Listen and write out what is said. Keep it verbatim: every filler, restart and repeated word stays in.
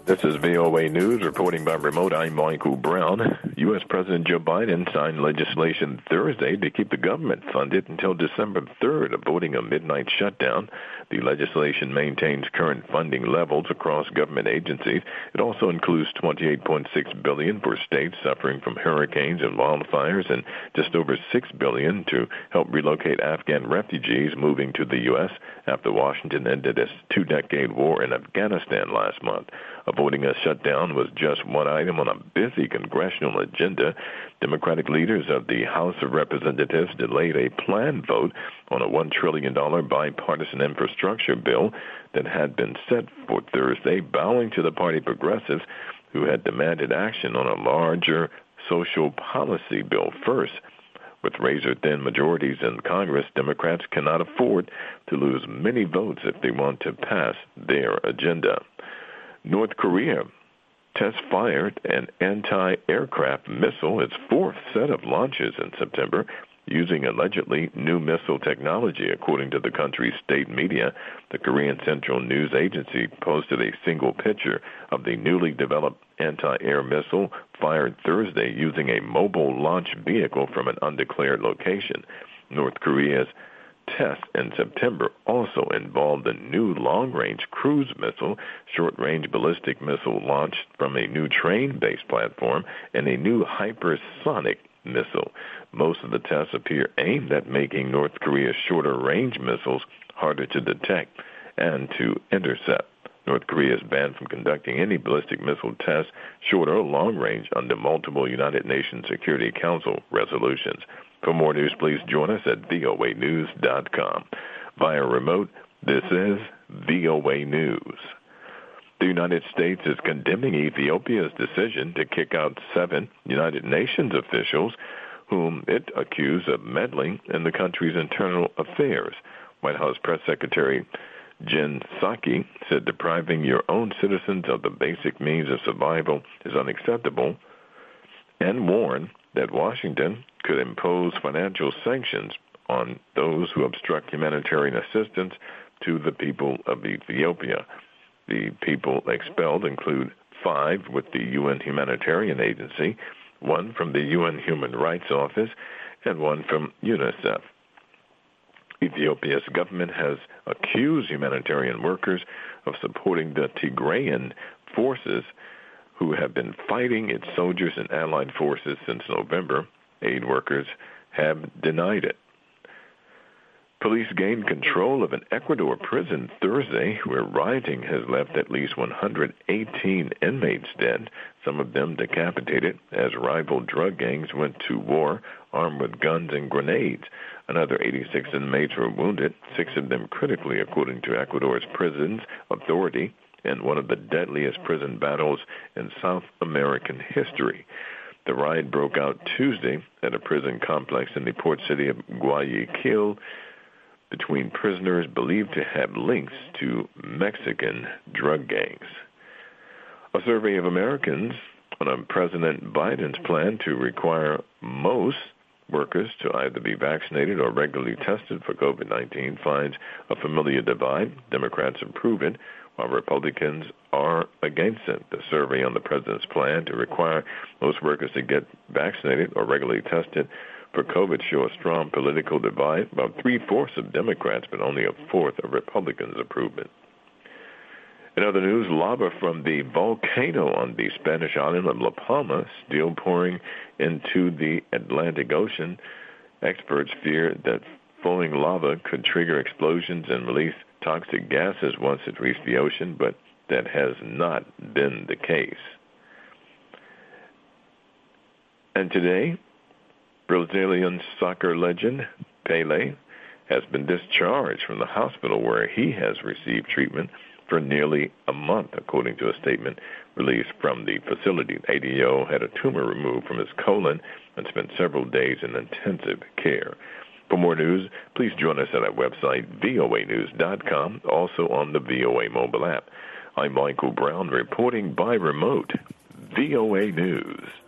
This is V O A News, reporting by remote. I'm Michael Brown. U S. President Joe Biden signed legislation Thursday to keep the government funded until December third, avoiding a midnight shutdown. The legislation maintains current funding levels across government agencies. It also includes twenty-eight point six billion dollars for states suffering from hurricanes and wildfires, and just over six billion dollars to help relocate Afghan refugees moving to the U S after Washington ended its two-decade war in Afghanistan last month. Avoiding a shutdown was just one item on a busy congressional agenda. Democratic leaders of the House of Representatives delayed a planned vote on a one trillion dollars bipartisan infrastructure bill that had been set for Thursday, bowing to the party progressives who had demanded action on a larger social policy bill first. With razor-thin majorities in Congress, Democrats cannot afford to lose many votes if they want to pass their agenda. North Korea test-fired an anti-aircraft missile, its fourth set of launches in September, using allegedly new missile technology, according to the country's state media. The Korean Central News Agency posted a single picture of the newly developed anti-air missile fired Thursday using a mobile launch vehicle from an undeclared location. North Korea's test in September also involved a new long-range cruise missile, short-range ballistic missile launched from a new train-based platform, and a new hypersonic missile. Most of the tests appear aimed at making North Korea's shorter-range missiles harder to detect and to intercept. North Korea is banned from conducting any ballistic missile tests, short or long-range, under multiple United Nations Security Council resolutions. For more news, please join us at V O A news dot com. Via remote, this is V O A News. The United States is condemning Ethiopia's decision to kick out seven United Nations officials whom it accused of meddling in the country's internal affairs. White House Press Secretary Jen Psaki said depriving your own citizens of the basic means of survival is unacceptable, and warned that Washington could impose financial sanctions on those who obstruct humanitarian assistance to the people of Ethiopia. The people expelled include five with the U N Humanitarian Agency, one from the U N Human Rights Office, and one from UNICEF. Ethiopia's government has accused humanitarian workers of supporting the Tigrayan forces who have been fighting its soldiers and allied forces since November. Aid workers have denied it. Police gained control of an Ecuador prison Thursday where rioting has left at least one hundred eighteen inmates dead, some of them decapitated, as rival drug gangs went to war armed with guns and grenades. Another eighty-six inmates were wounded, six of them critically, according to Ecuador's Prisons Authority, in one of the deadliest prison battles in South American history. The riot broke out Tuesday at a prison complex in the port city of Guayaquil between prisoners believed to have links to Mexican drug gangs. A survey of Americans on President Biden's plan to require most workers to either be vaccinated or regularly tested for COVID nineteen finds a familiar divide. Democrats approve it, while Republicans are against it. The survey on the president's plan to require most workers to get vaccinated or regularly tested for COVID show a strong political divide. About three-fourths of Democrats, but only a fourth of Republicans approve it. In other news, lava from the volcano on the Spanish island of La Palma still pouring into the Atlantic Ocean. Experts fear that flowing lava could trigger explosions and release toxic gases once it reached the ocean, but that has not been the case. And today, Brazilian soccer legend Pelé has been discharged from the hospital where he has received treatment for nearly a month, according to a statement released from the facility. A D O had a tumor removed from his colon and spent several days in intensive care. For more news, please join us at our website, V O A news dot com, also on the V O A mobile app. I'm Michael Brown, reporting by remote, V O A News.